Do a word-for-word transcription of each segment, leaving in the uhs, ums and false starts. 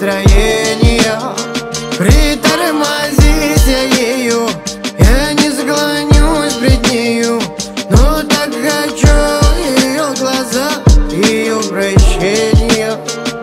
настроения. Притормозись я ее, я не склонюсь пред нею, но так хочу ее глаза, ее прощения.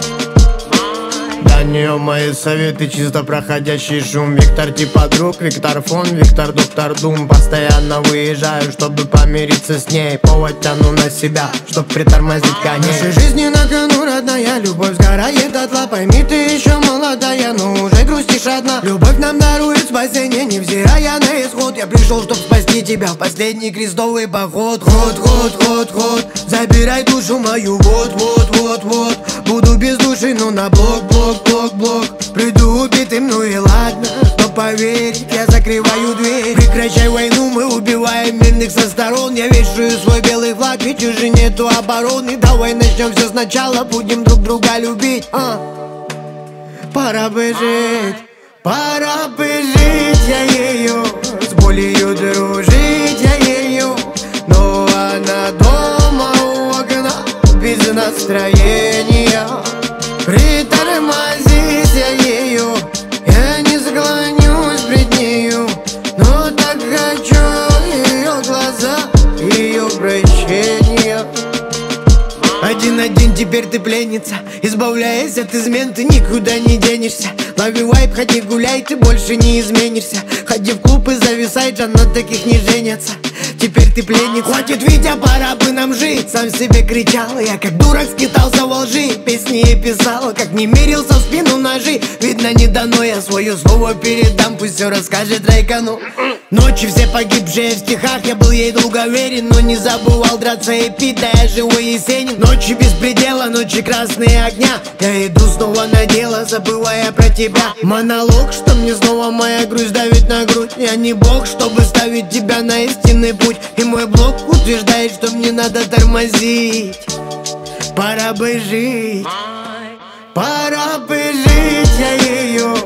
Для нее мои советы чисто проходящий шум. Виктор типа друг, Виктор фон, Виктор доктор Дум. Постоянно выезжаю, чтобы помириться с ней. Повод тяну на себя, чтоб притормозить коней. Нашей жизни на кону, родная, любовь сгорает дотла. Пойми, ты еще молодая, но уже грустишь одна. Любовь нам дарует спасение, невзирая на исход. Я пришел, чтоб спасти тебя в последний крестовый поход. Ход, ход, ход, ход, забирай душу мою, вот, вот, вот, вот. Буду без души, но на блок, блок, блок, блок. Приду убитым, ну и ладно, но поверить, я закрываю дверь. Прекращай войну, мы убиваем мирных со сторон. Я вешаю свой белый флаг, ведь уже нету обороны. Давай начнем все сначала, будем друг друга любить, а? Пора бы жить, пора бы жить я ее, с болью дружить я ее. Но она дома у окна, без настроения. Притормозись я ее, я не склонюсь пред нею, но так хочу ее глаза, ее прощения. Один-один теперь ты пленница, избавляясь от измен, ты никуда не денешься. Лови вайп, ходи гуляй, ты больше не изменишься. Ходи в клуб и зависай, джан, на таких не женятся. Теперь ты пленница. Хватит, Витя, пора бы нам жить. Сам себе кричал, я как дурак скитался во лжи. Песни я писал, как не мерился в спину ножи. Видно, не дано, я свое слово передам, пусть все расскажет Райкану. Ночи все погибшие в стихах, я был ей долговерен, но не забывал драться и пить, да я живой Есенин. Ночи без предела, ночи красные огня, я иду снова на дело, забывая про тебя. Монолог, что мне снова моя грусть давит на грудь. Я не бог, чтобы ставить тебя на истинный путь. И мой блог утверждает, что мне надо тормозить. Пора бы жить, пора бы жить я ее,